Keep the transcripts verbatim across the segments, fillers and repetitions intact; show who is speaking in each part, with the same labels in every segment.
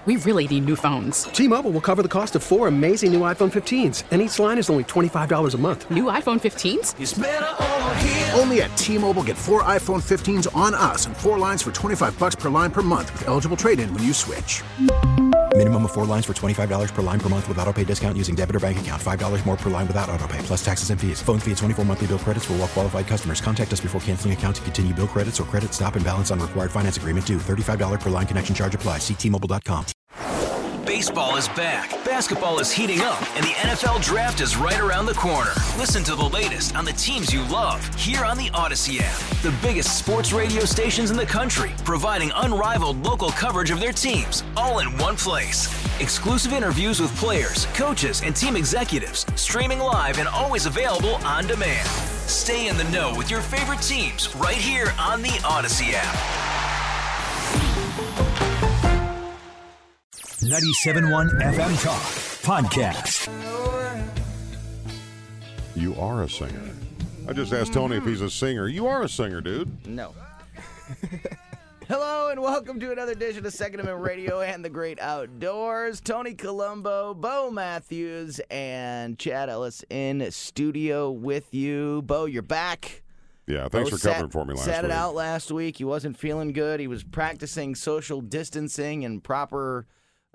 Speaker 1: We really need new phones.
Speaker 2: T-Mobile will cover the cost of four amazing new iPhone fifteens, and each line is only twenty-five dollars a month.
Speaker 1: New iPhone fifteens?
Speaker 3: It's better over here.
Speaker 4: Only at T-Mobile, get four iPhone fifteens on us and four lines for twenty-five dollars per line per month with eligible trade-in when you switch.
Speaker 5: Minimum of four lines for twenty-five dollars per line per month with autopay discount using debit or bank account. five dollars more per line without autopay, plus taxes and fees. Phone fee at twenty-four monthly bill credits for well-qualified customers. Contact us before canceling account to continue bill credits or credit stop and balance on required finance agreement due. thirty-five dollars per line connection charge applies. See T Mobile dot com.
Speaker 6: Baseball is back, basketball is heating up, and the N F L Draft is right around the corner. Listen to the latest on the teams you love here on the Odyssey app. The biggest sports radio stations in the country, providing unrivaled local coverage of their teams, all in one place. Exclusive interviews with players, coaches, and team executives, streaming live and always available on demand. Stay in the know with your favorite teams right here on the Odyssey app.
Speaker 7: ninety-seven point one F M Talk Podcast.
Speaker 8: You are a singer. I just asked Tony if he's a singer. You are a singer, dude.
Speaker 9: No. Hello and welcome to another edition of Second Amendment Radio and the Great Outdoors. Tony Colombo, Bo Matthews, and Chad Ellis in studio with you. Bo, you're back.
Speaker 8: Yeah, thanks
Speaker 9: Bo
Speaker 8: for covering
Speaker 9: sat,
Speaker 8: for me last
Speaker 9: sat
Speaker 8: week.
Speaker 9: Sat it out last week. He wasn't feeling good. He was practicing social distancing and proper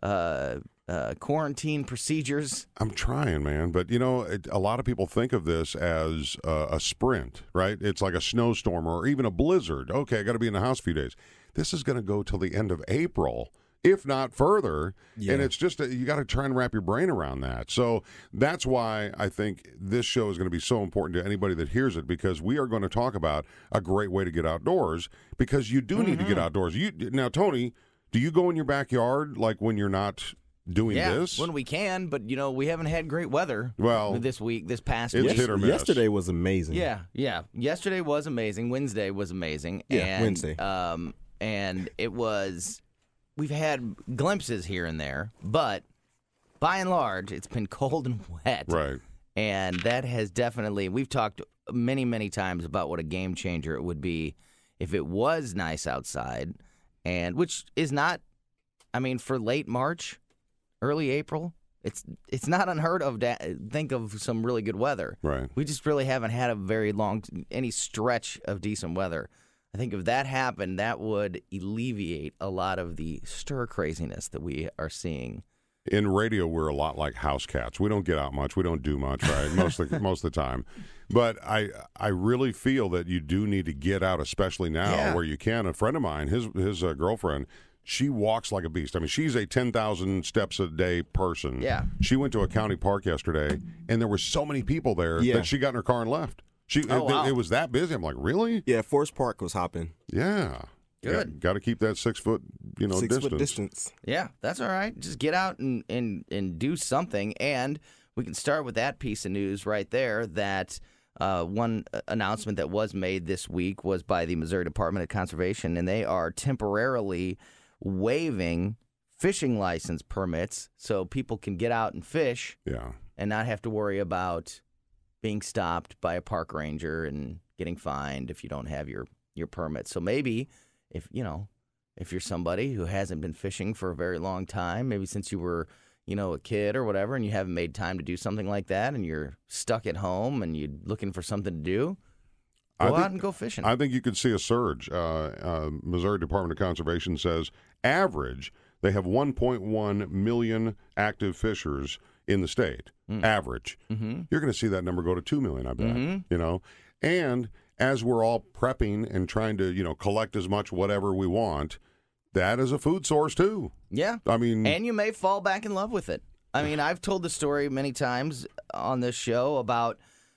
Speaker 9: uh, uh, quarantine procedures.
Speaker 8: I'm trying, man. But, you know, it, a lot of people think of this as uh, a sprint, right? It's like a snowstorm or even a blizzard. Okay, I got to be in the house a few days. This is going to go till the end of April, if not further. Yeah. And it's just, a, you got to try and wrap your brain around that. So that's why I think this show is going to be so important to anybody that hears it, because we are going to talk about a great way to get outdoors, because you do mm-hmm. need to get outdoors. You Now, Tony, do you go in your backyard like when you're not doing
Speaker 9: yeah,
Speaker 8: this?
Speaker 9: When we can, but, you know, we haven't had great weather
Speaker 8: well,
Speaker 9: this week, this past
Speaker 8: it's
Speaker 9: week.
Speaker 8: Hit or miss.
Speaker 10: Yesterday was amazing.
Speaker 9: Yeah, yeah. Yesterday was amazing. Wednesday was amazing.
Speaker 10: Yeah,
Speaker 9: and,
Speaker 10: Wednesday.
Speaker 9: Um, and it was, we've had glimpses here and there, but by and large, it's been cold and wet.
Speaker 8: Right.
Speaker 9: And that has definitely, we've talked many, many times about what a game changer it would be if it was nice outside. And which is not, I mean, for late March, early April, it's it's not unheard of to think of some really good weather.
Speaker 8: Right.
Speaker 9: We just really haven't had a very long, any stretch of decent weather. I think if that happened, that would alleviate a lot of the stir craziness that we are seeing.
Speaker 8: In radio, we're a lot like house cats. We don't get out much. We don't do much, right? Most of the, most of the time. But I I really feel that you do need to get out, especially now
Speaker 9: yeah.
Speaker 8: where you can. A friend of mine, his his uh, girlfriend, she walks like a beast. I mean, she's a ten thousand steps a day person.
Speaker 9: Yeah.
Speaker 8: She went to a county park yesterday, and there were so many people there
Speaker 10: yeah.
Speaker 8: that she got in her car and left. She
Speaker 9: oh,
Speaker 8: it,
Speaker 9: wow.
Speaker 8: it was that busy. I'm like, really?
Speaker 10: Yeah, Forest Park was hopping.
Speaker 8: Yeah.
Speaker 9: Good.
Speaker 8: Got to keep that six foot, you know,
Speaker 10: six
Speaker 8: distance.
Speaker 10: foot distance.
Speaker 9: Yeah, that's all right. Just get out and, and, and do something. And we can start with that piece of news right there, that uh, one announcement that was made this week was by the Missouri Department of Conservation, and they are temporarily waiving fishing license permits so people can get out and fish
Speaker 8: Yeah.
Speaker 9: and not have to worry about being stopped by a park ranger and getting fined if you don't have your, your permit. So maybe if, you know, if you're somebody who hasn't been fishing for a very long time, maybe since you were, you know, a kid or whatever, and you haven't made time to do something like that, and you're stuck at home and you're looking for something to do, go
Speaker 8: I
Speaker 9: out
Speaker 8: think,
Speaker 9: and go fishing.
Speaker 8: I think you could see a surge. Uh, uh, Missouri Department of Conservation says average, they have one point one million active fishers in the state. Mm. Average.
Speaker 9: Mm-hmm.
Speaker 8: You're going to see that number go to two million, I bet.
Speaker 9: Mm-hmm.
Speaker 8: You know, and as we're all prepping and trying to, you know, collect as much whatever we want, that is a food source too.
Speaker 9: Yeah.
Speaker 8: I mean,
Speaker 9: and you may fall back in love with it. I mean, I've told the story many times on this show about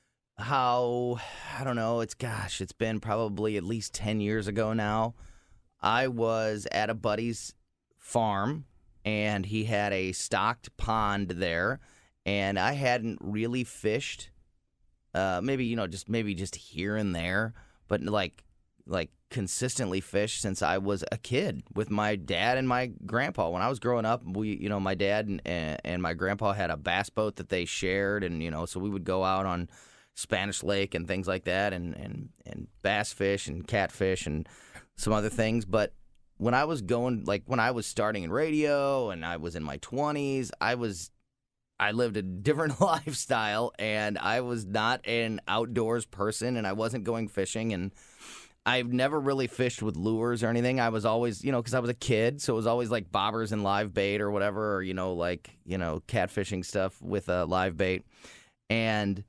Speaker 9: how, I don't know, it's, gosh, it's been probably at least ten years ago now. I was at a buddy's farm, and he had a stocked pond there, and I hadn't really fished. Uh, maybe, you know, just maybe just here and there, but like like consistently fished since I was a kid with my dad and my grandpa. When I was growing up, we, you know, my dad and, and my grandpa had a bass boat that they shared, and, you know, so we would go out on Spanish Lake and things like that, and, and, and bass fish and catfish and some other things. But when I was going, like when I was starting in radio and I was in my twenties, I was, I lived a different lifestyle and I was not an outdoors person and I wasn't going fishing and I've never really fished with lures or anything. I was always, you know, because I was a kid, so it was always like bobbers and live bait or whatever, or, you know, like, you know, catfishing stuff with a uh, live bait. And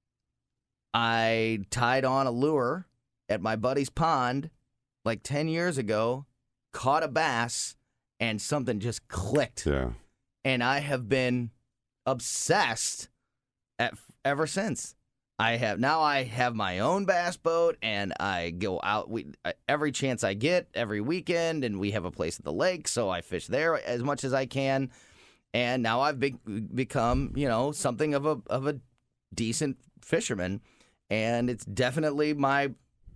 Speaker 9: I tied on a lure at my buddy's pond like ten years ago, caught a bass, and something just clicked.
Speaker 8: Yeah.
Speaker 9: And I have been obsessed at, ever since. I have now I have my own bass boat, and I go out we, every chance I get, every weekend, and we have a place at the lake, so I fish there as much as I can. And now I've be, become, you know, something of a of a decent fisherman, and it's definitely my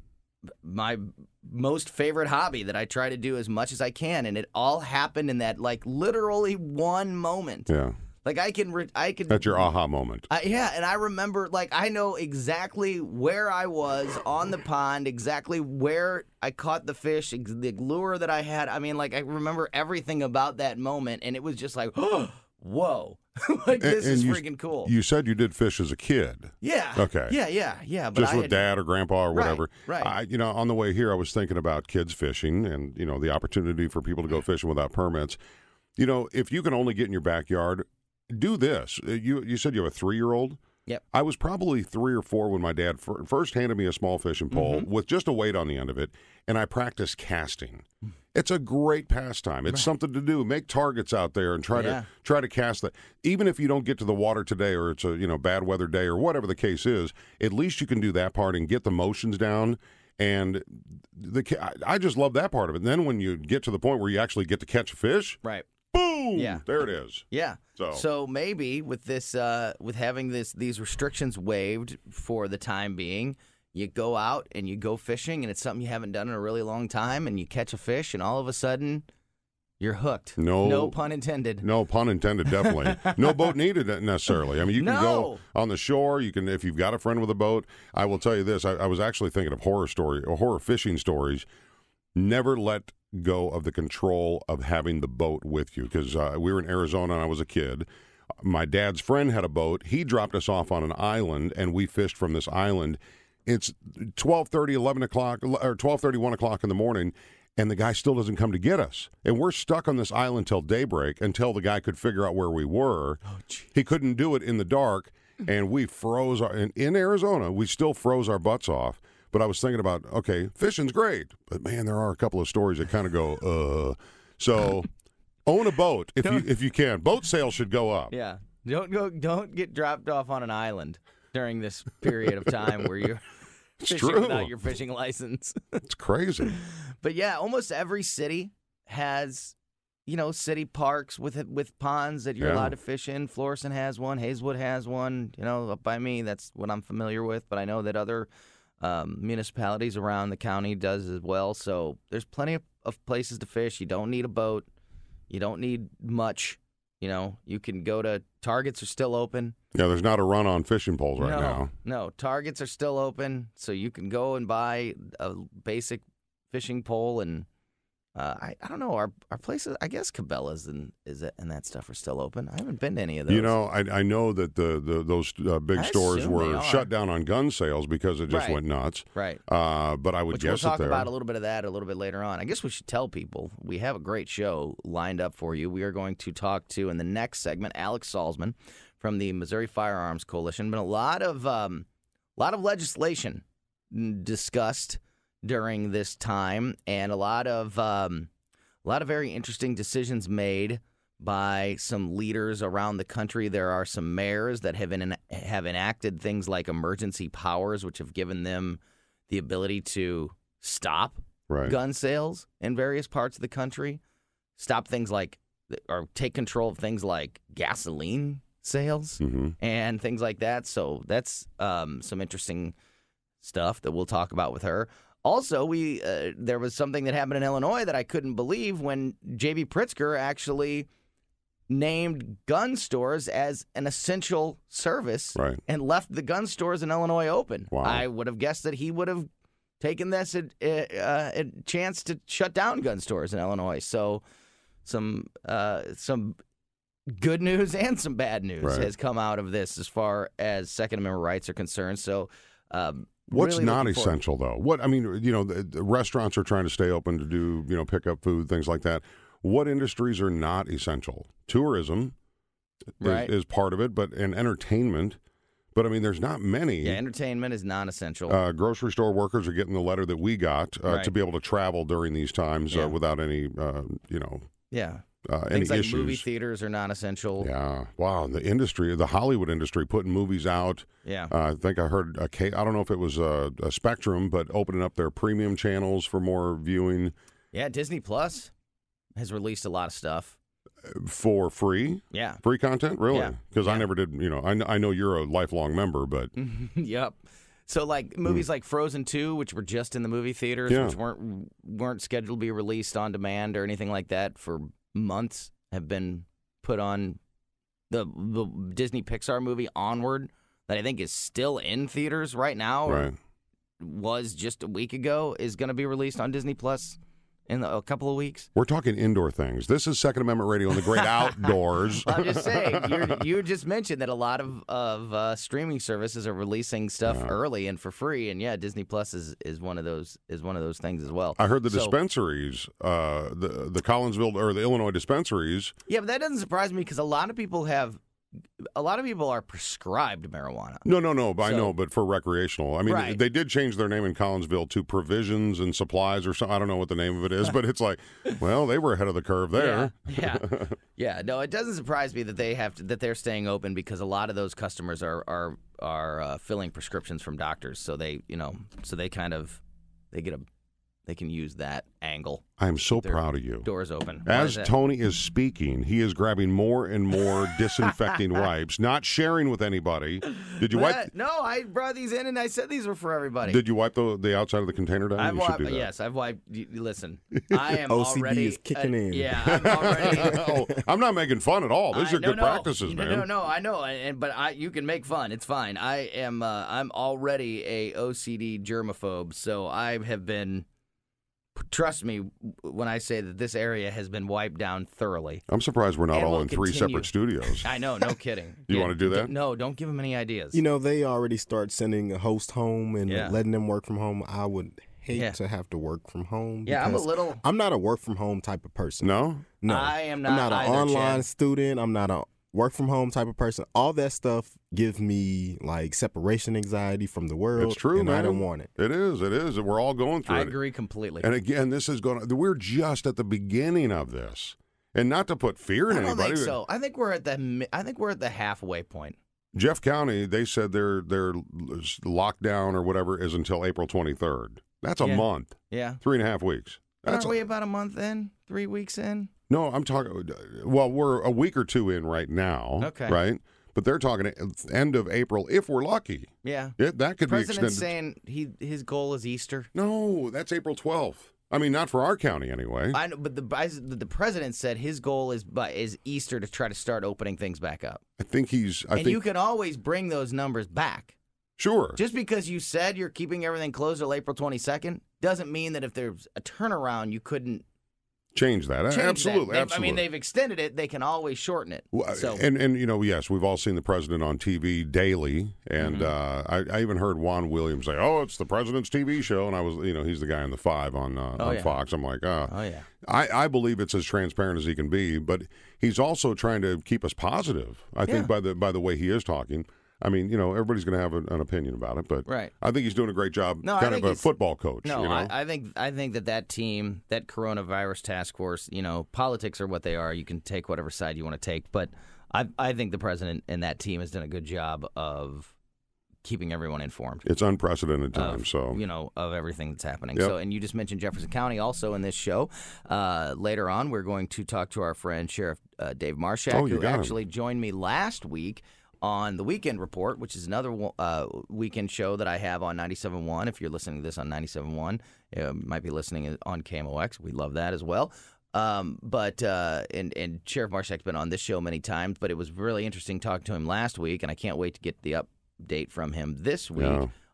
Speaker 9: my most favorite hobby that I try to do as much as I can. And it all happened in that like literally one moment.
Speaker 8: Yeah.
Speaker 9: Like I can, re- I can.
Speaker 8: That's your aha moment.
Speaker 9: I, yeah, and I remember, like, I know exactly where I was on the pond, exactly where I caught the fish, ex- the lure that I had. I mean, like, I remember everything about that moment, and it was just like, oh, whoa, like this
Speaker 8: and, and
Speaker 9: is
Speaker 8: you,
Speaker 9: freaking cool.
Speaker 8: You said you did fish as a kid.
Speaker 9: Yeah.
Speaker 8: Okay.
Speaker 9: Yeah, yeah, yeah. But
Speaker 8: Just
Speaker 9: I
Speaker 8: with
Speaker 9: had,
Speaker 8: dad or grandpa or
Speaker 9: Right,
Speaker 8: whatever.
Speaker 9: right.
Speaker 8: I, you know, on the way here, I was thinking about kids fishing and, you know, the opportunity for people to go fishing without permits. You know, if you can only get in your backyard, do this. You you said you have a three-year-old?
Speaker 9: Yep.
Speaker 8: I was probably three or four when my dad fir- first handed me a small fishing pole
Speaker 9: Mm-hmm.
Speaker 8: with just a weight on the end of it, and I practiced casting. It's a great pastime. It's right. something to do. Make targets out there and try
Speaker 9: Yeah.
Speaker 8: to try to cast that. Even if you don't get to the water today, or it's a you know bad weather day, or whatever the case is, at least you can do that part and get the motions down. And the I just love that part of it. And then when you get to the point where you actually get to catch a fish,
Speaker 9: Right.
Speaker 8: boom,
Speaker 9: Yeah.
Speaker 8: there it is.
Speaker 9: Yeah.
Speaker 8: So,
Speaker 9: so maybe with this, uh, with having this these restrictions waived for the time being, you go out and you go fishing, and it's something you haven't done in a really long time, and you catch a fish, and all of a sudden, you're hooked.
Speaker 8: No,
Speaker 9: no pun intended.
Speaker 8: No pun intended, definitely. No boat needed necessarily. I mean, you can
Speaker 9: No.
Speaker 8: go on the shore. You can, if you've got a friend with a boat. I will tell you this. I, I was actually thinking of horror story, or horror fishing stories. Never let go of the control of having the boat with you, because uh, we were in Arizona and I was a kid. My dad's friend had a boat. He dropped us off on an island, and we fished from this island. It's twelve thirty, eleven o'clock, or twelve thirty, one o'clock in the morning, and the guy still doesn't come to get us. And we're stuck on this island till daybreak, until the guy could figure out where we were. Oh, he couldn't do it in the dark, and we froze. Our, in, in Arizona, we still froze our butts off. But I was thinking about, okay, fishing's great, but man, there are a couple of stories that kind of go, uh. So own a boat if you if you can. Boat sales should go up.
Speaker 9: Yeah. Don't go. Don't get dropped off on an island during this period of time where you're
Speaker 8: It's
Speaker 9: fishing
Speaker 8: true.
Speaker 9: without your fishing license.
Speaker 8: It's crazy.
Speaker 9: But yeah, almost every city has, you know, city parks with with ponds that you're
Speaker 8: Yeah.
Speaker 9: allowed to fish in. Florissant has one. Hazelwood has one. You know, up by me, that's what I'm familiar with. But I know that other um, municipalities around the county does as well. So there's plenty of, of places to fish. You don't need a boat. You don't need much. You know, you can go to Targets are still open.
Speaker 8: Yeah, there's not a run on fishing poles right
Speaker 9: no,
Speaker 8: now.
Speaker 9: No, Targets are still open, so you can go and buy a basic fishing pole. And uh, I, I don't know, our our places, I guess Cabela's and is it, and that stuff are still open. I haven't been to any of those.
Speaker 8: You know, I, I know that the, the those uh, big
Speaker 9: I
Speaker 8: stores
Speaker 9: assume they
Speaker 8: were
Speaker 9: are.
Speaker 8: shut down on gun sales because it just
Speaker 9: Right.
Speaker 8: went nuts.
Speaker 9: Right.
Speaker 8: Uh, but I would
Speaker 9: Which
Speaker 8: guess
Speaker 9: we'll talk
Speaker 8: that there.
Speaker 9: about a little bit of that a little bit later on. I guess we should tell people we have a great show lined up for you. We are going to talk to, in the next segment, Alex Salzman from the Missouri Firearms Coalition. Been a lot of um, lot of legislation discussed during this time, and a lot of um, a lot of very interesting decisions made by some leaders around the country. There are some mayors that have en- have enacted things like emergency powers, which have given them the ability to stop
Speaker 8: Right.
Speaker 9: gun sales in various parts of the country, stop things like, or take control of things like gasoline sales
Speaker 8: hmm
Speaker 9: and things like that. So that's um, some interesting stuff that we'll talk about with her. Also, we uh, there was something that happened in Illinois that I couldn't believe when J B. Pritzker actually named gun stores as an essential service
Speaker 8: Right.
Speaker 9: and left the gun stores in Illinois open.
Speaker 8: Wow.
Speaker 9: I would have guessed that he would have taking this a, a, a chance to shut down gun stores in Illinois. So some uh, some good news and some bad news
Speaker 8: Right.
Speaker 9: has come out of this as far as Second Amendment rights are concerned. So um,
Speaker 8: What's
Speaker 9: really
Speaker 8: not
Speaker 9: looking forward-
Speaker 8: essential, though? What I mean, you know, the, the restaurants are trying to stay open to do, you know, pick up food, things like that. What industries are not essential? Tourism
Speaker 9: Right.
Speaker 8: is, is part of it, but and entertainment. But I mean, there's not many.
Speaker 9: Yeah, entertainment is non-essential.
Speaker 8: Uh, grocery store workers are getting the letter that we got uh,
Speaker 9: Right.
Speaker 8: to be able to travel during these times
Speaker 9: Yeah.
Speaker 8: uh, without any, uh, you know,
Speaker 9: yeah.
Speaker 8: uh, any
Speaker 9: Things like
Speaker 8: issues.
Speaker 9: movie theaters are non-essential.
Speaker 8: Yeah. Wow. The industry, the Hollywood industry, putting movies out.
Speaker 9: Yeah.
Speaker 8: Uh, I think I heard a ca- I don't know if it was a, a Spectrum, but opening up their premium channels for more viewing
Speaker 9: Yeah, Disney Plus has released a lot of stuff.
Speaker 8: for free.
Speaker 9: Yeah.
Speaker 8: Free content, really?
Speaker 9: Yeah.
Speaker 8: Because I
Speaker 9: Yeah.
Speaker 8: never did. You know, I, kn- I know you're a lifelong member, but
Speaker 9: Yep. So like movies like Frozen two, which were just in the movie theaters,
Speaker 8: Yeah.
Speaker 9: which weren't weren't scheduled to be released on demand or anything like that for months, have been put on the the Disney Pixar movie Onward, that I think is still in theaters right now, or
Speaker 8: right.
Speaker 9: was just a week ago, is going to be released on Disney Plus in a couple of weeks.
Speaker 8: We're talking indoor things. This is Second Amendment Radio in the great outdoors.
Speaker 9: I'm just saying, you're, you just mentioned that a lot of, of uh, streaming services are releasing stuff
Speaker 8: Yeah.
Speaker 9: early and for free, and yeah, Disney Plus is, is one of those is one of those things as well.
Speaker 8: I heard the
Speaker 9: So-
Speaker 8: dispensaries, uh, the the Collinsville or the Illinois dispensaries.
Speaker 9: Yeah, but that doesn't surprise me because a lot of people have, a lot of people are prescribed marijuana.
Speaker 8: No, no, no. I
Speaker 9: So-
Speaker 8: know, but for recreational. I mean,
Speaker 9: Right.
Speaker 8: they did change their name in Collinsville to Provisions and Supplies or something. I don't know what the name of it is, but it's like, well, they were ahead of the curve there.
Speaker 9: Yeah, yeah, yeah. No, it doesn't surprise me that they have to, that they're staying open because a lot of those customers are are are uh, filling prescriptions from doctors, so they you know so they kind of they get a they can use that angle.
Speaker 8: I am so
Speaker 9: Their
Speaker 8: proud of you.
Speaker 9: Doors open. Why
Speaker 8: As
Speaker 9: is that?
Speaker 8: Tony is speaking, he is grabbing more and more disinfecting wipes, not sharing with anybody. Did you wipe?
Speaker 9: What? No, I brought these in and I said these were for everybody.
Speaker 8: Did you wipe the, the outside of the container down?
Speaker 9: I've
Speaker 8: you should
Speaker 9: wiped,
Speaker 8: do that.
Speaker 9: yes, I've wiped. y- Listen, I am
Speaker 10: O C D
Speaker 9: already
Speaker 10: is kicking
Speaker 9: uh,
Speaker 10: in.
Speaker 9: Yeah, I'm already.
Speaker 8: oh, I'm not making fun at all. These
Speaker 9: I-
Speaker 8: are
Speaker 9: no,
Speaker 8: good
Speaker 9: no.
Speaker 8: practices,
Speaker 9: no,
Speaker 8: man.
Speaker 9: No, no, I know, and but I, you can make fun. It's fine. I am. Uh, I'm already a O C D germaphobe, so I have been. Trust me when I say that this area has been wiped down thoroughly.
Speaker 8: I'm surprised we're not
Speaker 9: And
Speaker 8: all
Speaker 9: will
Speaker 8: in three
Speaker 9: continue.
Speaker 8: separate studios.
Speaker 9: I know, no kidding.
Speaker 8: You
Speaker 9: Yeah,
Speaker 8: wanna do that?
Speaker 9: d- No, don't give them any ideas.
Speaker 10: You know, they already start sending a host home and
Speaker 9: Yeah.
Speaker 10: letting them work from home. I would hate
Speaker 9: Yeah.
Speaker 10: to have to work from home.
Speaker 9: Yeah, I'm a
Speaker 10: because
Speaker 9: little-
Speaker 10: I'm not a work from home type of person.
Speaker 8: No?
Speaker 10: No.
Speaker 9: I am
Speaker 10: I'm
Speaker 9: not
Speaker 10: not an
Speaker 9: either,
Speaker 10: online
Speaker 9: Chad.
Speaker 10: student. I'm not a work from home type of person. All that stuff gives me like separation anxiety from the world.
Speaker 8: It's true,
Speaker 10: and
Speaker 8: man.
Speaker 10: I don't want it.
Speaker 8: It is. It is. We're all going through
Speaker 9: I
Speaker 8: it.
Speaker 9: agree completely.
Speaker 8: And again, this is going to, we're just at the beginning of this. And not to put fear in
Speaker 9: I don't
Speaker 8: anybody.
Speaker 9: think so. I think we're at the. mi- I think we're at the halfway point.
Speaker 8: Jeff County, they said their their lockdown or whatever is until April twenty-third. That's a
Speaker 9: Yeah.
Speaker 8: month.
Speaker 9: Yeah.
Speaker 8: Three and a half weeks. That's
Speaker 9: Aren't we about a month in? Three weeks in?
Speaker 8: No, I'm talking. Well, we're a week or two in right now.
Speaker 9: Okay.
Speaker 8: Right, but they're talking end of April if we're lucky.
Speaker 9: Yeah.
Speaker 8: It, that could
Speaker 9: President's
Speaker 8: be extended.
Speaker 9: saying he his goal is Easter.
Speaker 8: No, that's April twelfth. I mean, not for our county anyway.
Speaker 9: I know, but the the president said his goal is by is Easter to try to start opening things back up.
Speaker 8: I think he's. I
Speaker 9: and
Speaker 8: think
Speaker 9: you can always bring those numbers back.
Speaker 8: sure.
Speaker 9: Just because you said you're keeping everything closed till April twenty-second doesn't mean that if there's a turnaround, you couldn't
Speaker 8: Change that.
Speaker 9: change
Speaker 8: absolutely.
Speaker 9: that. They've-
Speaker 8: Absolutely.
Speaker 9: I mean, they've extended it. They can always shorten it.
Speaker 8: Well,
Speaker 9: So
Speaker 8: and and you know, yes, we've all seen the president on T V daily, and
Speaker 9: Mm-hmm.
Speaker 8: uh, I, I even heard Juan Williams say, "Oh, it's the president's T V show," and I was, you know, he's the guy on the five on uh,
Speaker 9: Oh,
Speaker 8: on
Speaker 9: yeah.
Speaker 8: Fox. I'm like, uh,
Speaker 9: oh yeah.
Speaker 8: I, I believe it's as transparent as he can be, but he's also trying to keep us positive. I think
Speaker 9: Yeah.
Speaker 8: by the by the way he is talking. I mean, you know, everybody's going to have an, an opinion about it, but
Speaker 9: Right.
Speaker 8: I think he's doing a great job,
Speaker 9: No, I
Speaker 8: kind
Speaker 9: think
Speaker 8: of a
Speaker 9: it's-
Speaker 8: football coach.
Speaker 9: No,
Speaker 8: you know?
Speaker 9: I, I think I think that that team, that coronavirus task force, you know, politics are what they are. You can take whatever side you want to take, but I I think the president and that team has done a good job of keeping everyone informed.
Speaker 8: It's unprecedented
Speaker 9: Of,
Speaker 8: time, so
Speaker 9: you know, of everything that's happening.
Speaker 8: Yep.
Speaker 9: So, and you just mentioned Jefferson County also in this show. Uh, later on, we're going to talk to our friend Sheriff uh, Dave Marshak,
Speaker 8: Oh, you
Speaker 9: who
Speaker 8: got him.
Speaker 9: actually joined me last week on the Weekend Report, which is another uh, weekend show that I have on ninety-seven point one. If you're listening to this on ninety-seven point one, you might be listening on K M O X. We love that as well. Um, but uh, and and Sheriff Marshak's been on this show many times, but it was really interesting talking to him last week, and I can't wait to get the update from him this week
Speaker 8: Yeah.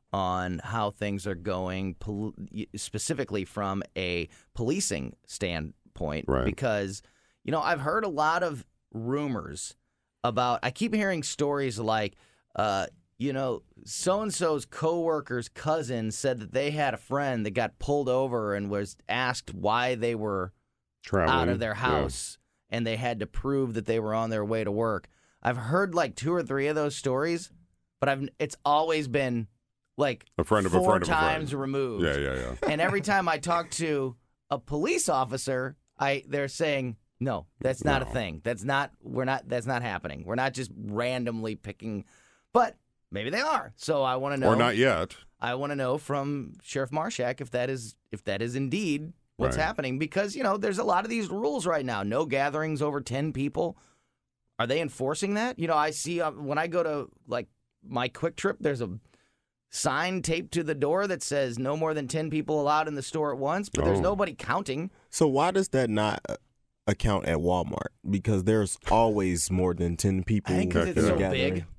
Speaker 9: on how things are going, pol- specifically from a policing standpoint.
Speaker 8: Right.
Speaker 9: Because, you know, I've heard a lot of rumors about, I keep hearing stories like, uh, you know, so-and-so's coworker's cousin said that they had a friend that got pulled over and was asked why they were
Speaker 8: Traveling.
Speaker 9: out of their house, yeah. and they had to prove that they were on their way to work. I've heard like two or three of those stories, but I've it's always been like
Speaker 8: a friend of
Speaker 9: four
Speaker 8: a friend of
Speaker 9: times
Speaker 8: a friend.
Speaker 9: removed.
Speaker 8: Yeah, yeah, yeah.
Speaker 9: And every time I talk to a police officer, I they're saying, no, that's not
Speaker 8: No.
Speaker 9: a thing. That's not we're not that's not happening. We're not just randomly picking, but maybe they are. So I want to know.
Speaker 8: Or not yet.
Speaker 9: I want to know from Sheriff Marshak if that is if that is indeed what's
Speaker 8: Right.
Speaker 9: happening, because you know there's a lot of these rules right now. No gatherings over ten people. Are they enforcing that? You know, I see uh, when I go to like my Quick Trip, there's a sign taped to the door that says no more than ten people allowed in the store at once, but there's
Speaker 8: Oh.
Speaker 9: nobody counting.
Speaker 10: So why does that not uh, account at Walmart? Because there's always more than ten people.
Speaker 9: I think because it's
Speaker 8: Okay.
Speaker 9: so
Speaker 10: gathering.
Speaker 9: big.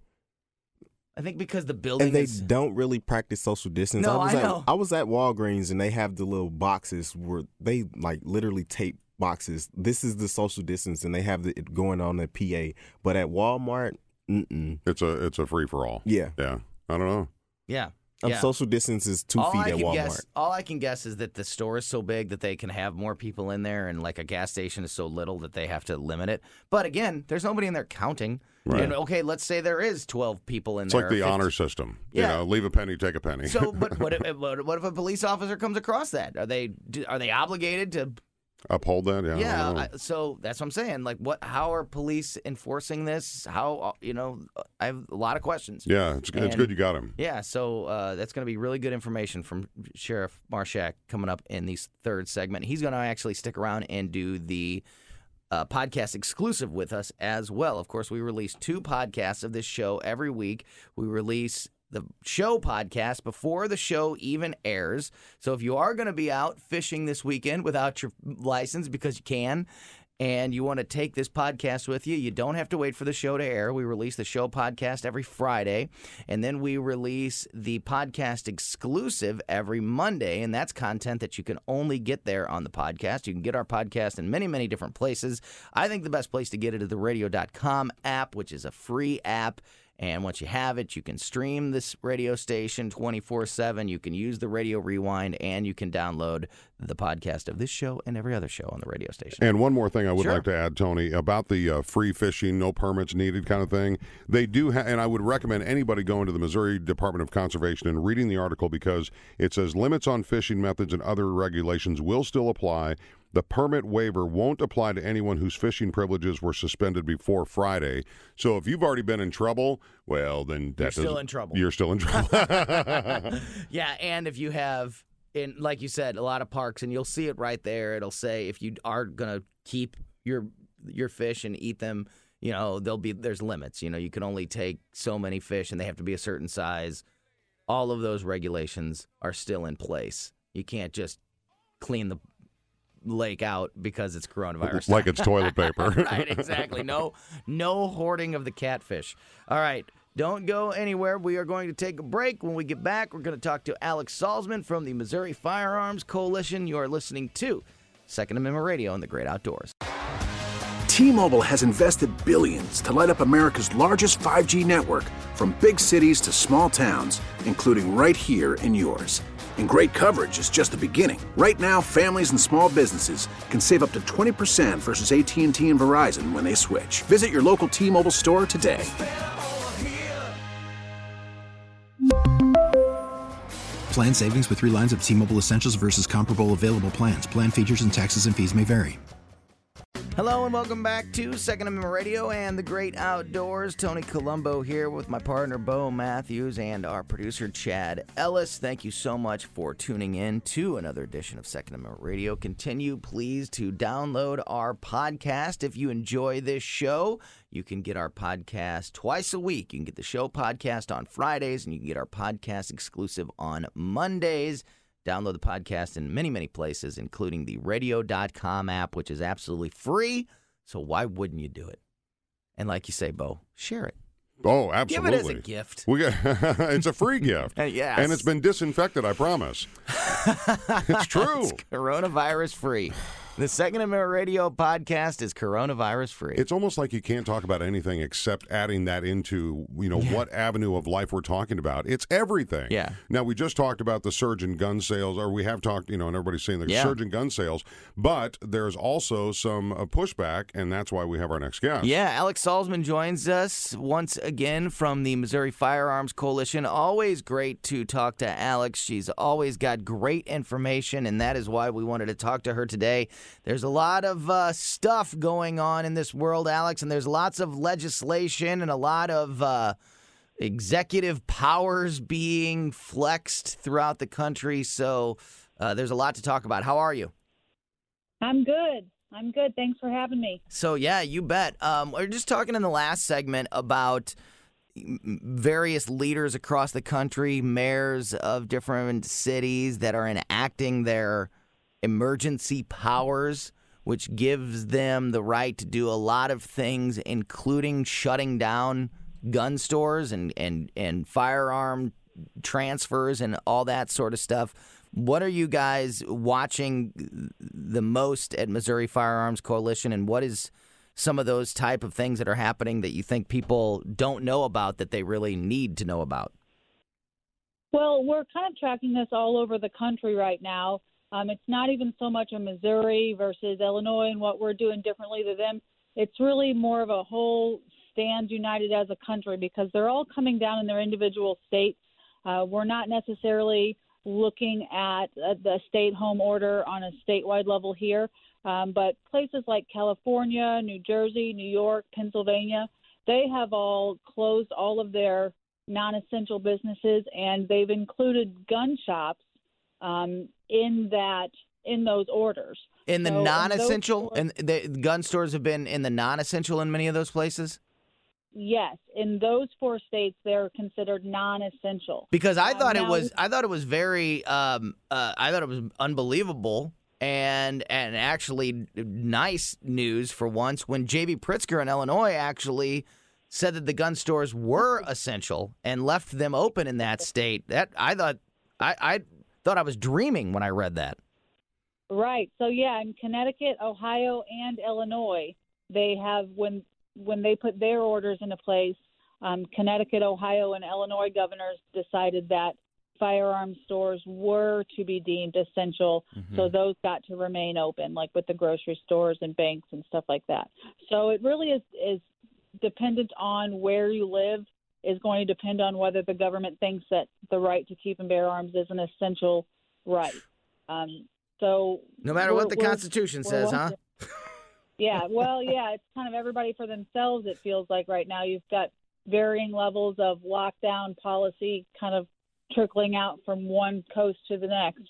Speaker 9: I think because the building
Speaker 10: And they
Speaker 9: is.
Speaker 10: don't really practice social distance.
Speaker 9: No,
Speaker 10: I was
Speaker 9: I
Speaker 10: at
Speaker 9: know.
Speaker 10: I was at Walgreens and they have the little boxes where they like literally tape boxes. This is the social distance, and they have the, it going on the P A. But at Walmart, mm-mm.
Speaker 8: It's a it's a free for all.
Speaker 10: Yeah.
Speaker 8: Yeah. I don't know.
Speaker 9: Yeah.
Speaker 10: Um,
Speaker 9: yeah.
Speaker 10: Social distance is two
Speaker 9: all
Speaker 10: feet
Speaker 9: I
Speaker 10: at
Speaker 9: can
Speaker 10: Walmart.
Speaker 9: guess, all I can guess is that the store is so big that they can have more people in there, and like a gas station is so little that they have to limit it. But again, there's nobody in there counting.
Speaker 8: Right.
Speaker 9: And okay, let's say there is twelve people in
Speaker 8: It's
Speaker 9: there.
Speaker 8: like the
Speaker 9: fifty
Speaker 8: honor system.
Speaker 9: Yeah.
Speaker 8: You know, leave a penny, take a penny.
Speaker 9: So, but what if, what what if a police officer comes across that? Are they do- are they obligated to?
Speaker 8: Uphold that? Yeah. I
Speaker 9: Yeah.
Speaker 8: don't know.
Speaker 9: I, so that's what I'm saying. Like, what? How are police enforcing this? How you know? I have a lot of questions.
Speaker 8: yeah, it's, it's
Speaker 9: And-
Speaker 8: good you got him.
Speaker 9: Yeah, so uh, that's going to be really good information from Sheriff Marshak coming up in the third segment. He's going to actually stick around and do the uh, podcast exclusive with us as well. Of course, we release two podcasts of this show every week. We release the show podcast before the show even airs. So if you are going to be out fishing this weekend without your license, because you can, and you want to take this podcast with you, you don't have to wait for the show to air. We release the show podcast every Friday, and then we release the podcast exclusive every Monday, and that's content that you can only get there on the podcast. You can get our podcast in many, many different places. I think the best place to get it is the radio dot com app, which is a free app. And once you have it, you can stream this radio station twenty-four seven. You can use the Radio Rewind, and you can download the podcast of this show and every other show on the radio station.
Speaker 8: And one more thing I would
Speaker 9: Sure.
Speaker 8: like to add, Tony, about the uh, free fishing, no permits needed kind of thing. They do, ha- and I would recommend anybody going to the Missouri Department of Conservation and reading the article, because it says limits on fishing methods and other regulations will still apply. The permit waiver won't apply to anyone whose fishing privileges were suspended before Friday. So if you've already been in trouble, well, then that
Speaker 9: You're still
Speaker 8: doesn't-
Speaker 9: in trouble.
Speaker 8: You're still in trouble.
Speaker 9: Yeah, and if you have, in like you said, a lot of parks, and you'll see it right there. It'll say if you are gonna keep your your fish and eat them, you know, there'll be there's limits. You know, you can only take so many fish, and they have to be a certain size. All of those regulations are still in place. You can't just clean the lake out because it's coronavirus.
Speaker 8: Like it's toilet paper.
Speaker 9: Right, exactly. No, no hoarding of the catfish. All right, don't go anywhere. We are going to take a break. When we get back, we're going to talk to Alex Salzman from the Missouri Firearms Coalition. You are listening to Second Amendment Radio in the Great Outdoors.
Speaker 4: T-Mobile has invested billions to light up America's largest five G network, from big cities to small towns, including right here in yours. And great coverage is just the beginning. Right now, families and small businesses can save up to twenty percent versus A T and T and Verizon when they switch. Visit your local T-Mobile store today.
Speaker 5: Plan savings with three lines of T-Mobile Essentials versus comparable available plans. Plan features and taxes and fees may vary.
Speaker 9: Hello and welcome back to Second Amendment Radio and the Great Outdoors. Tony Colombo here with my partner Bo Matthews and our producer Chad Ellis. Thank you so much for tuning in to another edition of Second Amendment Radio. Continue, please, to download our podcast. If you enjoy this show, you can get our podcast twice a week. You can get the show podcast on Fridays, and you can get our podcast exclusive on Mondays. Download the podcast in many, many places, including the radio dot com app, which is absolutely free. So why wouldn't you do it? And like you say, Bo, share it.
Speaker 8: Oh, absolutely.
Speaker 9: Give it as a gift.
Speaker 8: We got, it's a free gift.
Speaker 9: Yes.
Speaker 8: And it's been disinfected, I promise. It's true.
Speaker 9: It's coronavirus free. The Second Amendment Radio podcast is coronavirus free.
Speaker 8: It's almost like you can't talk about anything except adding that into, you know, yeah. what avenue of life we're talking about. It's everything.
Speaker 9: Yeah.
Speaker 8: Now, we just talked about the surge in gun sales, or we have talked, you know, and everybody's saying the
Speaker 9: yeah.
Speaker 8: surge in gun sales, but there's also some uh, pushback, and that's why we have our next guest.
Speaker 9: Yeah, Alex Salzman joins us once again from the Missouri Firearms Coalition. Always great to talk to Alex. She's always got great information, and that is why we wanted to talk to her today. There's a lot of uh, stuff going on in this world, Alex, and there's lots of legislation and a lot of uh, executive powers being flexed throughout the country. So uh, there's a lot to talk about. How are you?
Speaker 3: I'm good. I'm good. Thanks for having me.
Speaker 9: So, yeah, you bet. Um, we were just talking in the last segment about various leaders across the country, mayors of different cities that are enacting their emergency powers, which gives them the right to do a lot of things, including shutting down gun stores and, and, and firearm transfers and all that sort of stuff. What are you guys watching the most at Missouri Firearms Coalition, and what is some of those type of things that are happening that you think people don't know about that they really need to know about?
Speaker 3: Well, we're kind of tracking this all over the country right now. Um, it's not even so much a Missouri versus Illinois and what we're doing differently to them. It's really more of a whole stand united as a country because they're all coming down in their individual states. Uh, we're not necessarily looking at uh, the stay-at-home order on a statewide level here, um, but places like California, New Jersey, New York, Pennsylvania, they have all closed all of their non-essential businesses, and they've included gun shops um, in that in those orders.
Speaker 9: In the
Speaker 3: so
Speaker 9: non-essential, and the gun stores have been in the non-essential in many of those places.
Speaker 3: Yes, in those four states, they're considered non-essential.
Speaker 9: Because I
Speaker 3: um,
Speaker 9: thought it
Speaker 3: now,
Speaker 9: was, I thought it was very, um, uh, I thought it was unbelievable and and actually nice news for once when J B Pritzker in Illinois actually said that the gun stores were essential and left them open in that state. That I thought, I, I thought I was dreaming when I read that.
Speaker 3: Right. So yeah, in Connecticut, Ohio, and Illinois, they have when. when they put their orders into place, um, Connecticut, Ohio, and Illinois governors decided that firearm stores were to be deemed essential, mm-hmm. so those got to remain open, like with the grocery stores and banks and stuff like that. So it really is, is dependent on where you live, is going to depend on whether the government thinks that the right to keep and bear arms is an essential right. Um, so
Speaker 9: no matter what the Constitution says, huh?
Speaker 3: Yeah, well, yeah, it's kind of everybody for themselves, it feels like right now. You've got varying levels of lockdown policy kind of trickling out from one coast to the next.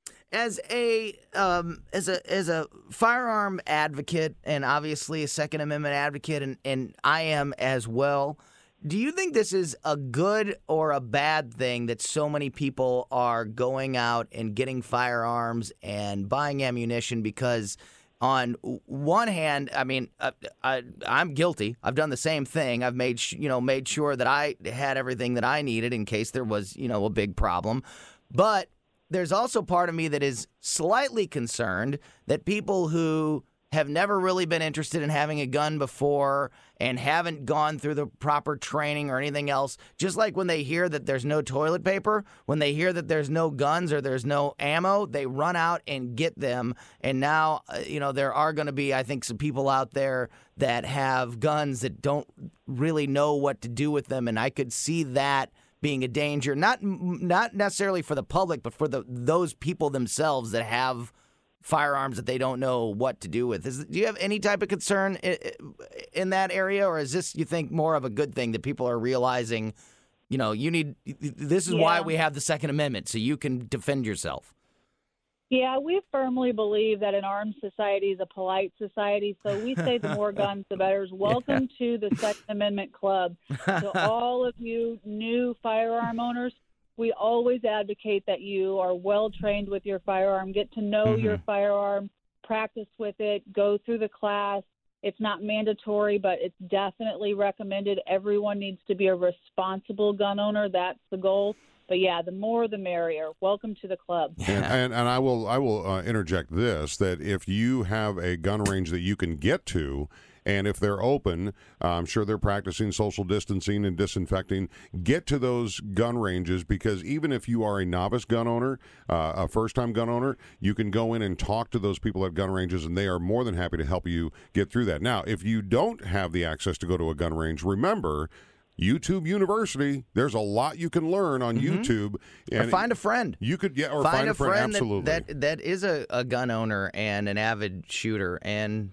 Speaker 9: As a um, as a as a firearm advocate and obviously a Second Amendment advocate, and, and I am as well, do you think this is a good or a bad thing that so many people are going out and getting firearms and buying ammunition? Because on one hand, I mean, uh, I, I'm guilty. I've done the same thing. I've made, sh- you know, made sure that I had everything that I needed in case there was, you know, a big problem. But there's also part of me that is slightly concerned that people who have never really been interested in having a gun before and haven't gone through the proper training or anything else, just like when they hear that there's no toilet paper, when they hear that there's no guns or there's no ammo, they run out and get them. And now, uh, you know, there are going to be, I think, some people out there that have guns that don't really know what to do with them. And I could see that being a danger, not not necessarily for the public, but for the those people themselves that have firearms that they don't know what to do with. Is, do you have any type of concern in, in that area, or is this, you think, more of a good thing that people are realizing, you know, you need, this is
Speaker 3: yeah.
Speaker 9: why we have the Second Amendment, so you can defend yourself?
Speaker 3: Yeah, we firmly believe that an armed society is a polite society, so we say the more guns, the better. Welcome yeah. to the Second Amendment Club. So all of you new firearm owners, we always advocate that you are well-trained with your firearm, get to know mm-hmm. your firearm, practice with it, go through the class, It's not mandatory, but it's definitely recommended. Everyone needs to be a responsible gun owner. That's the goal. But yeah, the more the merrier. Welcome to the club.
Speaker 8: And, and and I will I will uh, interject this, that if you have a gun range that you can get to, and if they're open, uh, I'm sure they're practicing social distancing and disinfecting. Get to those gun ranges, because even if you are a novice gun owner, uh, a first-time gun owner, you can go in and talk to those people at gun ranges, and they are more than happy to help you get through that. Now, if you don't have the access to go to a gun range, remember, YouTube University, there's a lot you can learn on mm-hmm. YouTube.
Speaker 9: And or find a friend.
Speaker 8: You could, yeah, or
Speaker 9: find,
Speaker 8: find a friend,
Speaker 9: friend
Speaker 8: absolutely.
Speaker 9: That, that, that is a, a gun owner and an avid shooter, and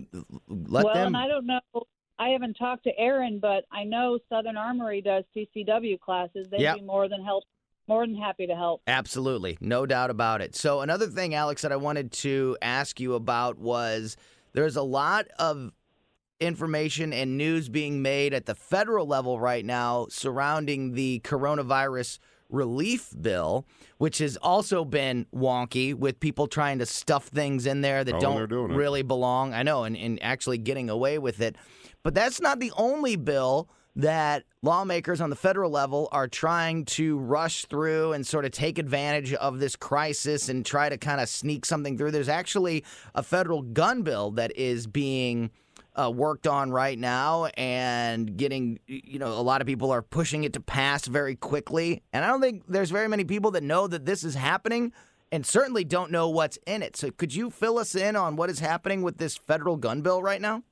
Speaker 9: let
Speaker 3: well,
Speaker 9: them.
Speaker 3: and I don't know. I haven't talked to Aaron, but I know Southern Armory does C C W classes. They'd yep. be more than help, more than happy to help.
Speaker 9: Absolutely, no doubt about it. So another thing, Alex, that I wanted to ask you about was there's a lot of information and news being made at the federal level right now surrounding the coronavirus relief bill, which has also been wonky, with people trying to stuff things in there that
Speaker 8: oh,
Speaker 9: don't really belong. I know, and, and actually getting away with it. But that's not the only bill that lawmakers on the federal level are trying to rush through and sort of take advantage of this crisis and try to kind of sneak something through. There's actually a federal gun bill that is being Uh, worked on right now, and getting, you know, a lot of people are pushing it to pass very quickly. And I don't think there's very many people that know that this is happening, and certainly don't know what's in it. So could you fill us in on what is happening with this federal gun bill right now?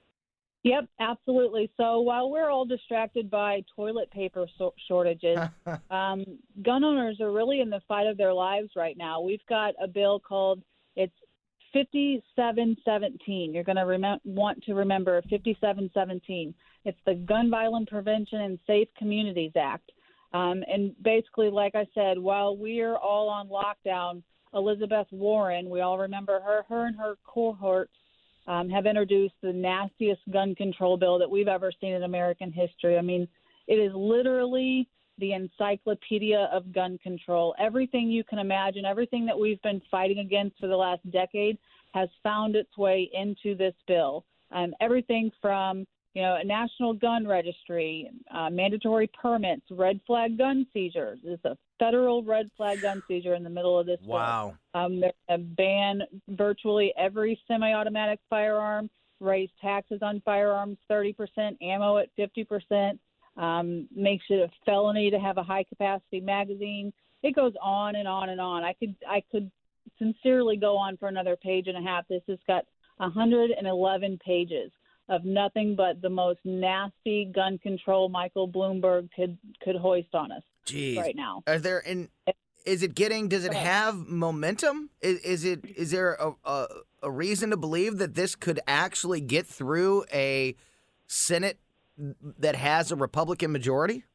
Speaker 3: Yep, absolutely. So while we're all distracted by toilet paper so- shortages, um, gun owners are really in the fight of their lives right now. We've got a bill called, it's fifty-seven seventeen. You're going to rem- want to remember fifty-seven seventeen. It's the Gun Violence Prevention and Safe Communities Act. Um, and basically, like I said, while we're all on lockdown, Elizabeth Warren, we all remember her, her and her cohort um, have introduced the nastiest gun control bill that we've ever seen in American history. I mean, it is literally the encyclopedia of gun control. Everything you can imagine, everything that we've been fighting against for the last decade has found its way into this bill. Um, everything from, you know, a national gun registry, uh, mandatory permits, red flag gun seizures. There's a federal red flag gun seizure in the middle of this bill.
Speaker 9: Wow.
Speaker 3: Um, they're going to ban virtually every semi-automatic firearm, raise taxes on firearms thirty percent, ammo at fifty percent. Um, makes it a felony to have a high-capacity magazine. It goes on and on and on. I could I could sincerely go on for another page and a half. This has got one hundred eleven pages of nothing but the most nasty gun control Michael Bloomberg could could hoist on us
Speaker 9: Jeez.
Speaker 3: right now.
Speaker 9: Are there in? Is it getting? Does it have momentum? Is, is it? Is there a, a a reason to believe that this could actually get through a Senate that has a Republican majority?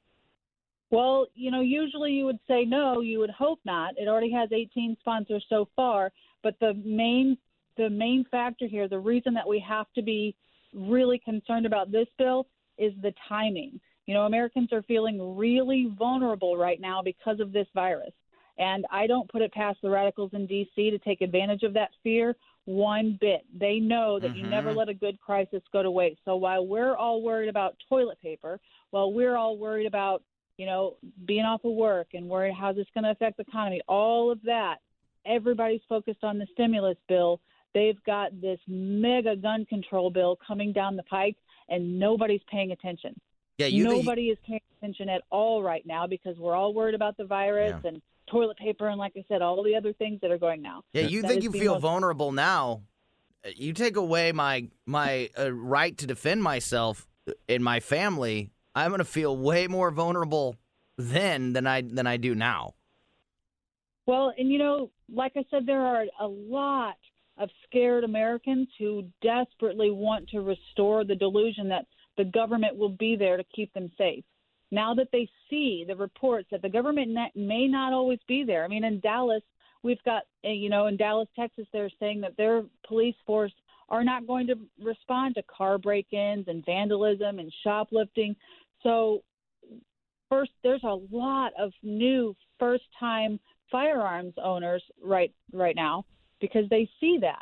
Speaker 3: Well, you know, usually you would say no, you would hope not. It already has eighteen sponsors so far, but the main the main factor here, the reason that we have to be really concerned about this bill is the timing. You know, Americans are feeling really vulnerable right now because of this virus. And I don't put it past the radicals in D C to take advantage of that fear one bit. They know that mm-hmm. you never let a good crisis go to waste. So while we're all worried about toilet paper, while we're all worried about, you know, being off of work and worried how this is going to affect the economy, all of that, everybody's focused on the stimulus bill. They've got this mega gun control bill coming down the pike, and nobody's paying attention.
Speaker 9: Yeah, you
Speaker 3: Nobody
Speaker 9: the...
Speaker 3: is paying attention at all right now because we're all worried about the virus yeah. and toilet paper and, like I said, all the other things that are going now.
Speaker 9: Yeah, you
Speaker 3: that
Speaker 9: think you feel
Speaker 3: most...
Speaker 9: vulnerable now. You take away my my uh, right to defend myself and my family, I'm going to feel way more vulnerable then than I than I do now.
Speaker 3: Well, and, you know, like I said, there are a lot of scared Americans who desperately want to restore the delusion that the government will be there to keep them safe. Now that they see the reports that the government may not always be there. I mean, in Dallas, we've got, you know, in Dallas, Texas, they're saying that their police force are not going to respond to car break-ins and vandalism and shoplifting. So first, there's a lot of new first-time firearms owners right right now because they see that.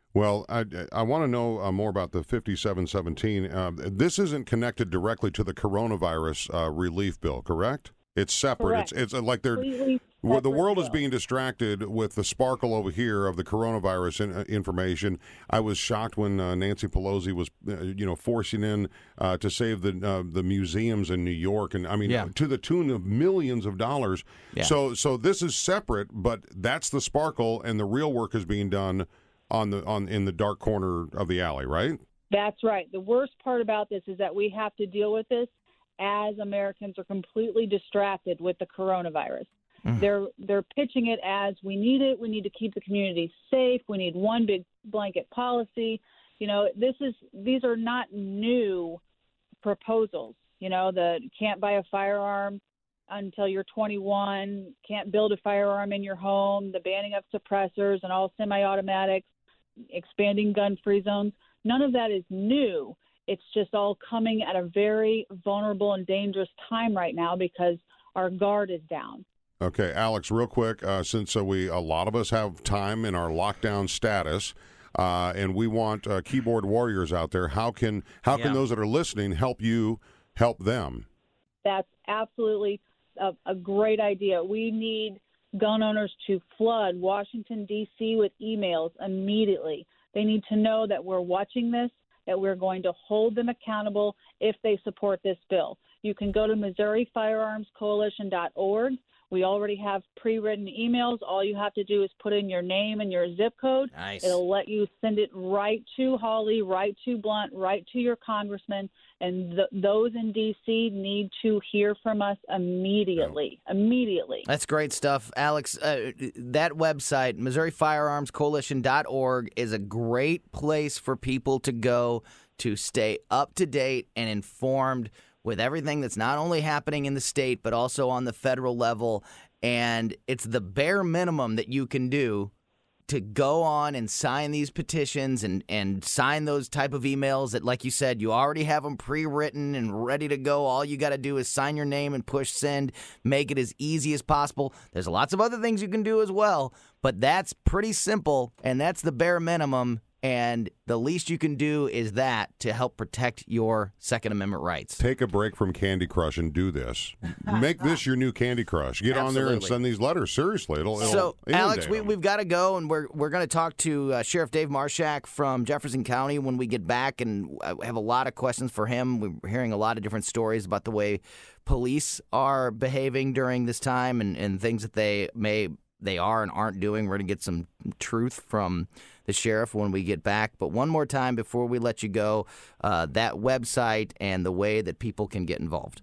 Speaker 8: Well, I, I want to know uh, more about the fifty-seven seventeen. Uh, this isn't connected directly to the coronavirus uh, relief bill, correct? It's separate.
Speaker 3: Correct.
Speaker 8: It's it's like they're
Speaker 3: Completely
Speaker 8: well, the
Speaker 3: separate
Speaker 8: world is
Speaker 3: bill.
Speaker 8: being distracted with the sparkle over here of the coronavirus in, uh, information. I was shocked when uh, Nancy Pelosi was, uh, you know, forcing in uh, to save the uh, the museums in New York, and I mean,
Speaker 9: Yeah.
Speaker 8: to the tune of millions of dollars.
Speaker 9: Yeah.
Speaker 8: So so this is separate, but that's the sparkle, and the real work is being done on the on in the dark corner of the alley, right?
Speaker 3: That's right. The worst part about this is that we have to deal with this as Americans are completely distracted with the coronavirus.
Speaker 9: Mm.
Speaker 3: They're they're pitching it as we need it. We need to keep the community safe. We need one big blanket policy. You know, this is these are not new proposals. You know, the can't buy a firearm until you're twenty-one, can't build a firearm in your home, the banning of suppressors and all semi-automatics, expanding gun-free zones. None of that is new. It's just all coming at a very vulnerable and dangerous time right now because our guard is down.
Speaker 8: Okay, Alex, real quick, uh, since uh, we a lot of us have time in our lockdown status, uh, and we want uh, keyboard warriors out there, how can how can
Speaker 9: Yeah.
Speaker 8: those that are listening help you help them?
Speaker 3: That's absolutely a, a great idea. We need gun owners to flood Washington, D C with emails immediately. They need to know that we're watching this, that we're going to hold them accountable if they support this bill. You can go to Missouri Firearms Coalition dot org. We already have pre-written emails. All you have to do is put in your name and your zip code.
Speaker 9: Nice.
Speaker 3: It'll let you send it right to Hawley, right to Blunt, right to your congressman. And th- those in D C need to hear from us immediately. Immediately.
Speaker 9: That's great stuff, Alex. Uh, that website, Missouri Firearms Coalition dot org, is a great place for people to go to stay up to date and informed with everything that's not only happening in the state, but also on the federal level. And it's the bare minimum that you can do to go on and sign these petitions and, and sign those type of emails that, like you said, you already have them pre-written and ready to go. All you got to do is sign your name and push send, make it as easy as possible. There's lots of other things you can do as well, but that's pretty simple, and that's the bare minimum. And the least you can do is that to help protect your Second Amendment rights.
Speaker 8: Take a break from Candy Crush and do this. Make this your new Candy Crush. Get on there and
Speaker 9: Absolutely.
Speaker 8: send these letters. Seriously, it'll. it'll
Speaker 9: So, Alex,
Speaker 8: inundate
Speaker 9: we,
Speaker 8: them.
Speaker 9: we've got to go, and we're we're going to talk to uh, Sheriff Dave Marshak from Jefferson County when we get back, and I have a lot of questions for him. We're hearing a lot of different stories about the way police are behaving during this time and, and things that they may they are and aren't doing. We're going to get some truth from the sheriff when we get back. But one more time before we let you go, uh, that website and the way that people can get involved.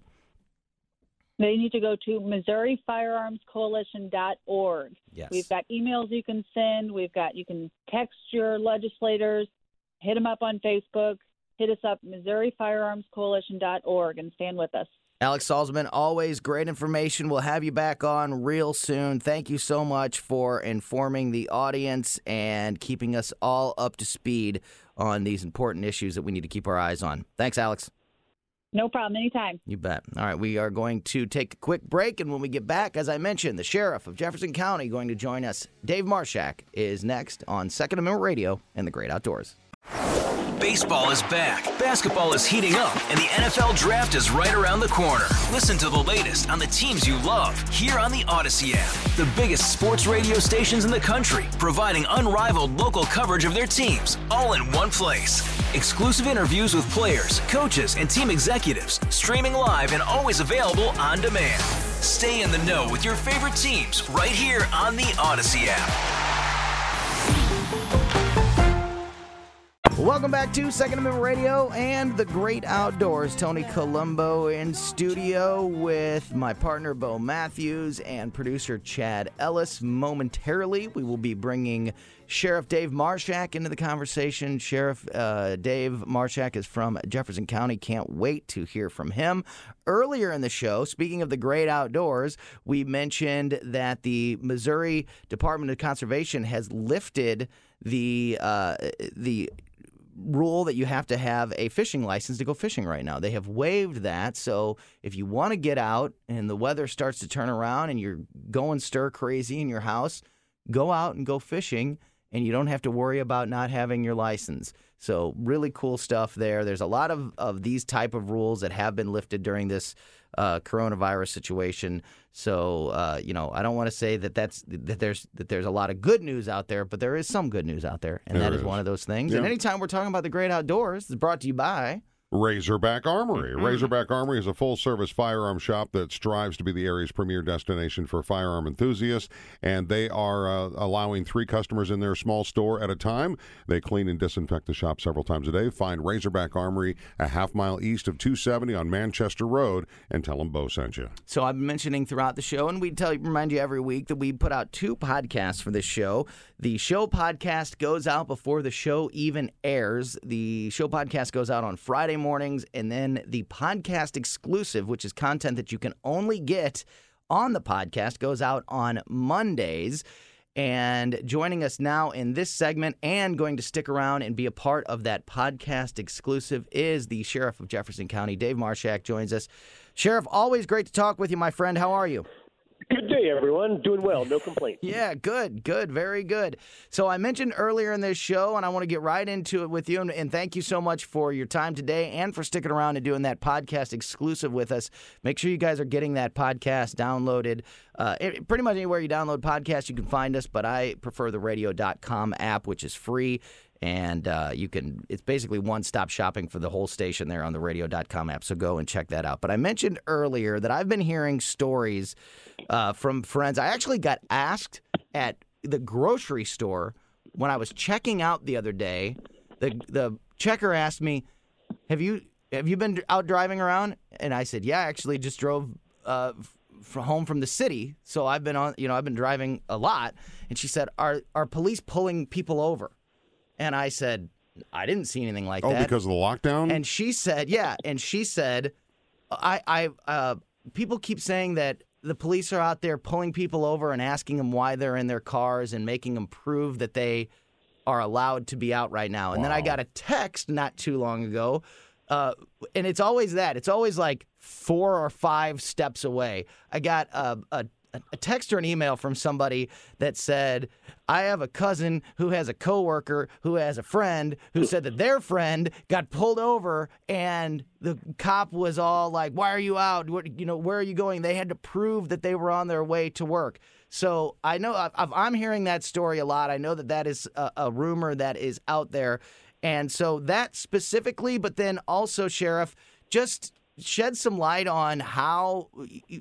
Speaker 3: They need to go to Missouri Firearms Coalition dot org.
Speaker 9: Yes.
Speaker 3: We've got emails you can send. We've got you can text your legislators, hit them up on Facebook, hit us up, Missouri Firearms Coalition dot org, and stand with us.
Speaker 9: Alex Salzman, always great information. We'll have you back on real soon. Thank you so much for informing the audience and keeping us all up to speed on these important issues that we need to keep our eyes on. Thanks, Alex.
Speaker 3: No problem. Anytime.
Speaker 9: You bet. All right, we are going to take a quick break, and when we get back, as I mentioned, the sheriff of Jefferson County going to join us. Dave Marshak is next on Second Amendment Radio and the Great Outdoors.
Speaker 6: Baseball is back, basketball is heating up, and the N F L Draft is right around the corner. Listen to the latest on the teams you love here on the Odyssey app. The biggest sports radio stations in the country, providing unrivaled local coverage of their teams, all in one place. Exclusive interviews with players, coaches, and team executives, streaming live and always available on demand. Stay in the know with your favorite teams right here on the Odyssey app.
Speaker 9: Welcome back to Second Amendment Radio and the Great Outdoors. Tony Colombo in studio with my partner Bo Matthews and producer Chad Ellis. Momentarily, we will be bringing Sheriff Dave Marshak into the conversation. Sheriff uh, Dave Marshak is from Jefferson County. Can't wait to hear from him. Earlier in the show, speaking of the Great Outdoors, we mentioned that the Missouri Department of Conservation has lifted the uh, the rule that you have to have a fishing license to go fishing right now. They have waived that, so if you want to get out and the weather starts to turn around and you're going stir crazy in your house, go out and go fishing and you don't have to worry about not having your license. So really cool stuff there. There's a lot of, of these type of rules that have been lifted during this uh, coronavirus situation. So, uh, you know, I don't want to say that that's that there's that there's a lot of good news out there, but there is some good news out there, and
Speaker 8: there
Speaker 9: that is.
Speaker 8: is
Speaker 9: one of those things.
Speaker 8: Yeah.
Speaker 9: And anytime we're talking about the great outdoors, it's brought to you by
Speaker 8: Razorback Armory.
Speaker 9: Mm-hmm.
Speaker 8: Razorback Armory is a full-service firearm shop that strives to be the area's premier destination for firearm enthusiasts, and they are uh, allowing three customers in their small store at a time. They clean and disinfect the shop several times a day. Find Razorback Armory a half mile east of two seventy on Manchester Road, and tell them Bo sent you.
Speaker 9: So I've been mentioning throughout the show, and we tell you, remind you every week that we put out two podcasts for this show. The show podcast goes out before the show even airs. The show podcast goes out on Friday mornings, and then the podcast exclusive, which is content that you can only get on the podcast, goes out on Mondays. And joining us now in this segment and going to stick around and be a part of that podcast exclusive is the Sheriff of Jefferson County. Dave Marshak joins us. Sheriff, always great to talk with you, my friend. How are you?
Speaker 11: Good day, everyone. Doing well. No complaints.
Speaker 9: Yeah, good, good, very good. So I mentioned earlier in this show, and I want to get right into it with you, and, and thank you so much for your time today and for sticking around and doing that podcast exclusive with us. Make sure you guys are getting that podcast downloaded. Uh, it, pretty much anywhere you download podcasts, you can find us, but I prefer the radio dot com app, which is free. And uh, you can, it's basically one-stop shopping for the whole station there on the radio dot com app, so go and check that out. But I mentioned earlier that I've been hearing stories uh, from friends. I actually got asked at the grocery store when I was checking out the other day. The the checker asked me, have you have you been out driving around? And I said, yeah, I actually just drove uh, f- home from the city, so I've been on, you know, I've been driving a lot. And she said, are are police pulling people over? And I said, I didn't see anything like
Speaker 8: oh,
Speaker 9: that.
Speaker 8: Oh, because of the lockdown?
Speaker 9: And she said, yeah. And she said, I, I, uh, people keep saying that the police are out there pulling people over and asking them why they're in their cars and making them prove that they are allowed to be out right now. And wow. Then I got a text not too long ago. Uh, and it's always that. It's always like four or five steps away. I got a, a a text or an email from somebody that said, I have a cousin who has a coworker who has a friend who said that their friend got pulled over and the cop was all like, why are you out? What, you know, where are you going? They had to prove that they were on their way to work. So I know I've, I'm hearing that story a lot. I know that that is a, a rumor that is out there. And so that specifically, but then also, Sheriff, just shed some light on how,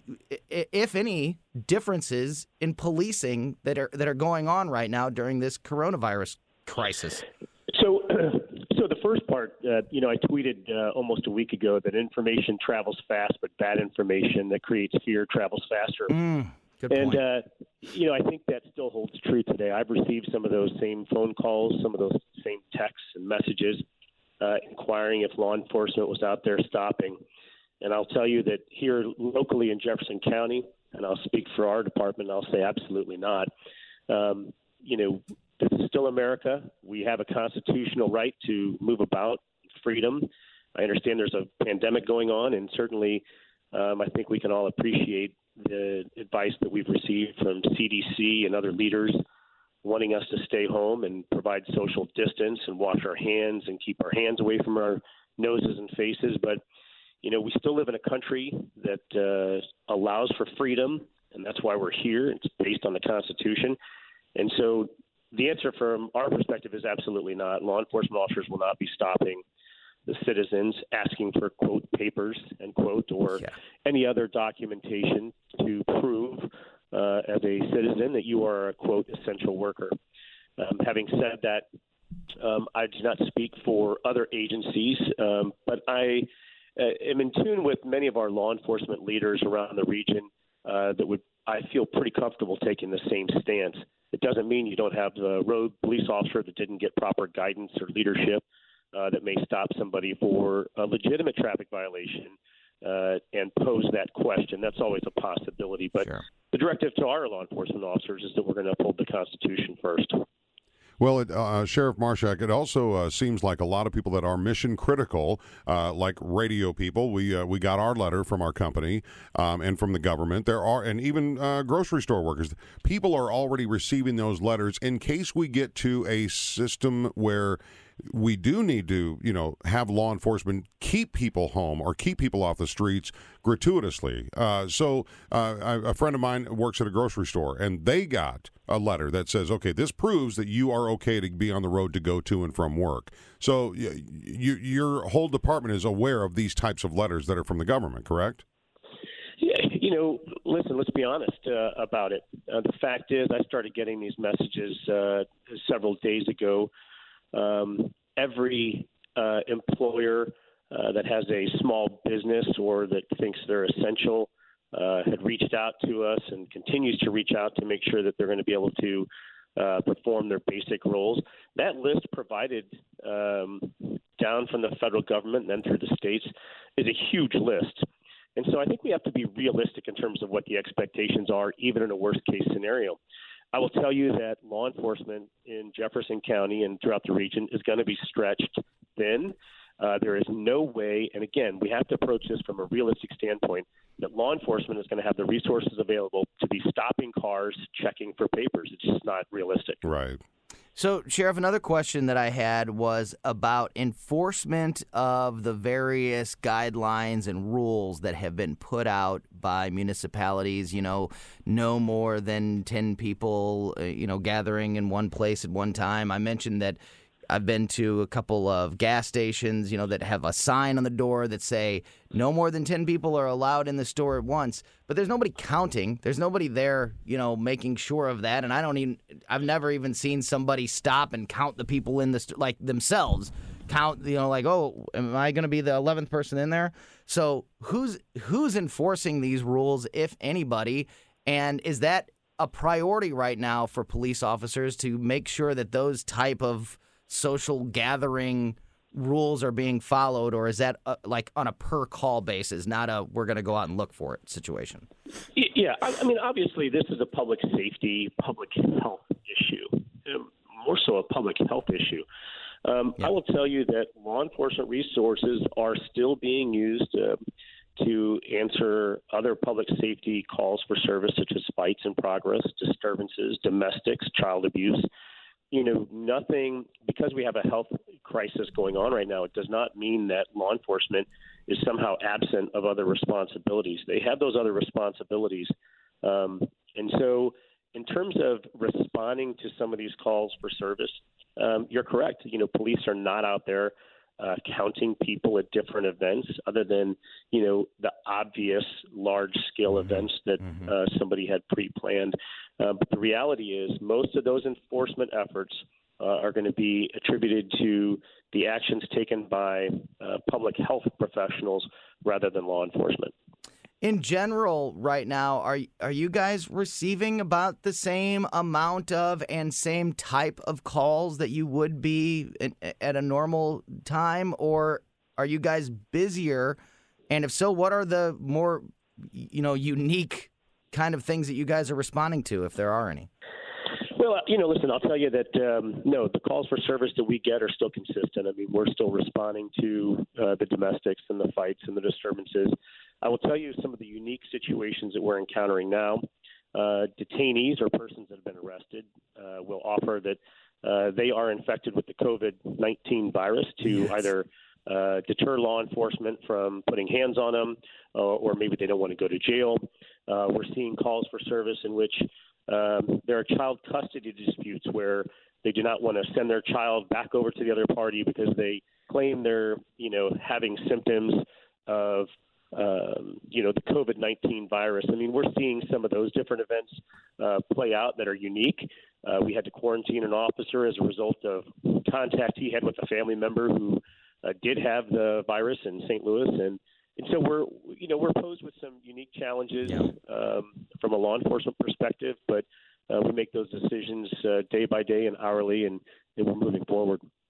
Speaker 9: if any, differences in policing that are that are going on right now during this coronavirus crisis.
Speaker 11: So, so the first part, uh, you know, I tweeted uh, almost a week ago that information travels fast, but bad information that creates fear travels faster.
Speaker 9: Mm, good
Speaker 11: and,
Speaker 9: point.
Speaker 11: uh, you know, I think that still holds true today. I've received some of those same phone calls, some of those same texts and messages uh, inquiring if law enforcement was out there stopping. And I'll tell you that here locally in Jefferson County, and I'll speak for our department, I'll say absolutely not. Um, you know, this is still America. We have a constitutional right to move about, freedom. I understand there's a pandemic going on, and certainly um, I think we can all appreciate the advice that we've received from C D C and other leaders wanting us to stay home and provide social distance and wash our hands and keep our hands away from our noses and faces. But you know, we still live in a country that uh, allows for freedom, and that's why we're here. It's based on the Constitution. And so the answer from our perspective is absolutely not. Law enforcement officers will not be stopping the citizens asking for, quote, papers, end quote, or yeah. any other documentation to prove uh, as a citizen that you are a, quote, essential worker. Um, having said that, um, I do not speak for other agencies, um, but I – Uh, am in tune with many of our law enforcement leaders around the region uh, that would, I feel, pretty comfortable taking the same stance. It doesn't mean you don't have the road police officer that didn't get proper guidance or leadership uh, that may stop somebody for a legitimate traffic violation uh, and pose that question. That's always a possibility. But
Speaker 9: sure.
Speaker 11: The directive to our law enforcement officers is that we're going to uphold the Constitution first.
Speaker 8: Well, it, uh, Sheriff Marshak, it also uh, seems like a lot of people that are mission critical, uh, like radio people. We uh, we got our letter from our company um, and from the government. There are, and even uh, grocery store workers. People are already receiving those letters in case we get to a system where we do need to, you know, have law enforcement keep people home or keep people off the streets gratuitously. Uh, so uh, a friend of mine works at a grocery store, and they got a letter that says, okay, this proves that you are okay to be on the road to go to and from work. So you, your whole department is aware of these types of letters that are from the government, correct?
Speaker 11: Yeah, you know, listen, let's be honest uh, about it. Uh, the fact is I started getting these messages uh, several days ago. Um, every uh, employer uh, that has a small business or that thinks they're essential uh, had reached out to us and continues to reach out to make sure that they're going to be able to uh, perform their basic roles. That list provided um, down from the federal government and then through the states is a huge list. And so I think we have to be realistic in terms of what the expectations are, even in a worst-case scenario. I will tell you that law enforcement in Jefferson County and throughout the region is going to be stretched thin. Uh, there is no way, and again, we have to approach this from a realistic standpoint, that law enforcement is going to have the resources available to be stopping cars, checking for papers. It's just not realistic.
Speaker 8: Right.
Speaker 9: So, Sheriff, another question that I had was about enforcement of the various guidelines and rules that have been put out by municipalities, you know, no more than ten people, uh, you know, gathering in one place at one time. I mentioned that I've been to a couple of gas stations, you know, that have a sign on the door that say no more than ten people are allowed in the store at once. But there's nobody counting. There's nobody there, you know, making sure of that. And I don't even, I've never even seen somebody stop and count the people in the store, like themselves. Count, you know, like, oh, am I going to be the eleventh person in there? So who's who's enforcing these rules, if anybody? And is that a priority right now for police officers to make sure that those type of social gathering rules are being followed, or is that uh, like on a per call basis, not a we're going to go out and look for it situation?
Speaker 11: Yeah, I, I mean, obviously this is a public safety, public health issue, um, more so a public health issue. Um, yeah. I will tell you that law enforcement resources are still being used uh, to answer other public safety calls for service, such as fights in progress, disturbances, domestics, child abuse. You know, nothing, because we have a health crisis going on right now, it does not mean that law enforcement is somehow absent of other responsibilities. They have those other responsibilities. Um, and so in terms of responding to some of these calls for service, um, you're correct. You know, police are not out there uh, counting people at different events other than, you know, the obvious large-scale mm-hmm. events that mm-hmm. uh, somebody had pre-planned. Uh, but the reality is most of those enforcement efforts uh, are going to be attributed to the actions taken by uh, public health professionals rather than law enforcement.
Speaker 9: In general, right now, are are you guys receiving about the same amount of and same type of calls that you would be in, at a normal time, or are you guys busier? And if so, what are the more, you know, unique kind of things that you guys are responding to, if there are any?
Speaker 11: Well, you know, listen, I'll tell you that, um, no, the calls for service that we get are still consistent. I mean, we're still responding to uh, the domestics and the fights and the disturbances. I will tell you some of the unique situations that we're encountering now. Uh, detainees or persons that have been arrested uh, will offer that uh, they are infected with the COVID nineteen virus to yes. either uh, deter law enforcement from putting hands on them, uh, or maybe they don't want to go to jail. Uh, we're seeing calls for service in which um, there are child custody disputes where they do not want to send their child back over to the other party because they claim they're, you know, having symptoms of Um, you know, the COVID nineteen virus. I mean, we're seeing some of those different events uh, play out that are unique. Uh, we had to quarantine an officer as a result of contact he had with a family member who uh, did have the virus in Saint Louis. And, and so we're, you know, we're posed with some unique challenges yeah. um, from a law enforcement perspective, but uh, we make those decisions uh, day by day and hourly, and, and we're moving forward.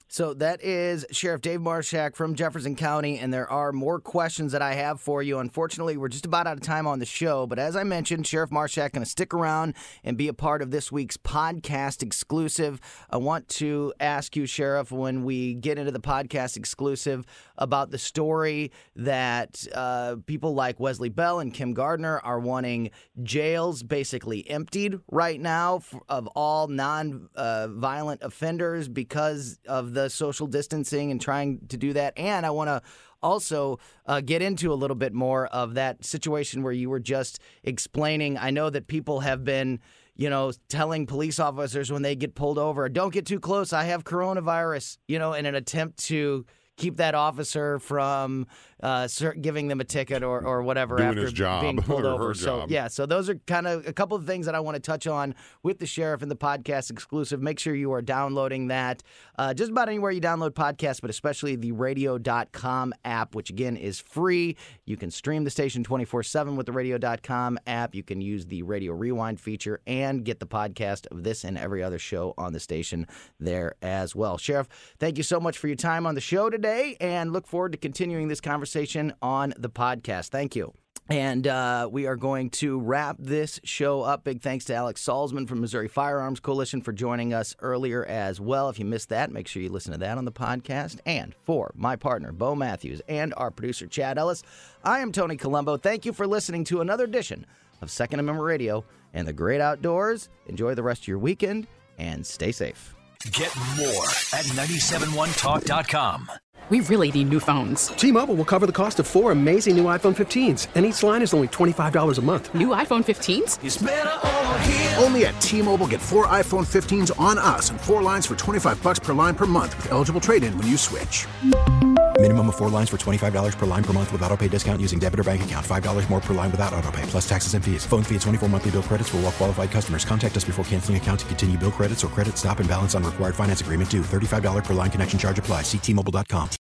Speaker 9: So that is Sheriff Dave Marshak from Jefferson County, and there are more questions that I have for you. Unfortunately, we're just about out of time on the show, but as I mentioned, Sheriff Marshak going to stick around and be a part of this week's podcast exclusive. I want to ask you, Sheriff, when we get into the podcast exclusive, about the story that uh, people like Wesley Bell and Kim Gardner are wanting jails basically emptied right now for, of all non-violent uh, offenders because of the social distancing and trying to do that. And I want to also uh, get into a little bit more of that situation where you were just explaining. I know that people have been, you know, telling police officers when they get pulled over, don't get too close, I have coronavirus, you know, in an attempt to keep that officer from uh, giving them a ticket or, or whatever
Speaker 8: Doing
Speaker 9: after
Speaker 8: his job,
Speaker 9: being pulled
Speaker 8: or
Speaker 9: over.
Speaker 8: her
Speaker 9: So,
Speaker 8: job.
Speaker 9: yeah, so those are kind of a couple of things that I want to touch on with the sheriff in the podcast exclusive. Make sure you are downloading that uh, just about anywhere you download podcasts, but especially the radio dot com app, which, again, is free. You can stream the station twenty-four seven with the radio dot com app. You can use the Radio Rewind feature and get the podcast of this and every other show on the station there as well. Sheriff, thank you so much for your time on the show today, and look forward to continuing this conversation on the podcast. Thank you. And uh, we are going to wrap this show up. Big thanks to Alex Salzman from Missouri Firearms Coalition for joining us earlier as well. If you missed that, make sure you listen to that on the podcast. And for my partner, Bo Matthews, and our producer, Chad Ellis, I am Tony Colombo. Thank you for listening to another edition of Second Amendment Radio and the Great Outdoors. Enjoy the rest of your weekend and stay safe.
Speaker 7: Get more at nine seven one talk dot com.
Speaker 1: We really need new phones.
Speaker 2: T-Mobile will cover the cost of four amazing new iPhone fifteens, and each line is only twenty-five dollars a month.
Speaker 1: New iPhone fifteens?
Speaker 6: It's better over here.
Speaker 4: Only at T-Mobile, get four iPhone fifteens on us and four lines for twenty-five bucks per line per month with eligible trade-in when you switch.
Speaker 5: Minimum of four lines for twenty-five dollars per line per month with autopay discount using debit or bank account. five dollars more per line without autopay, plus taxes and fees. Phone fee at twenty-four monthly bill credits for well-qualified customers. Contact us before canceling account to continue bill credits or credit stop and balance on required finance agreement due. thirty-five dollars per line connection charge applies. See T Mobile dot com.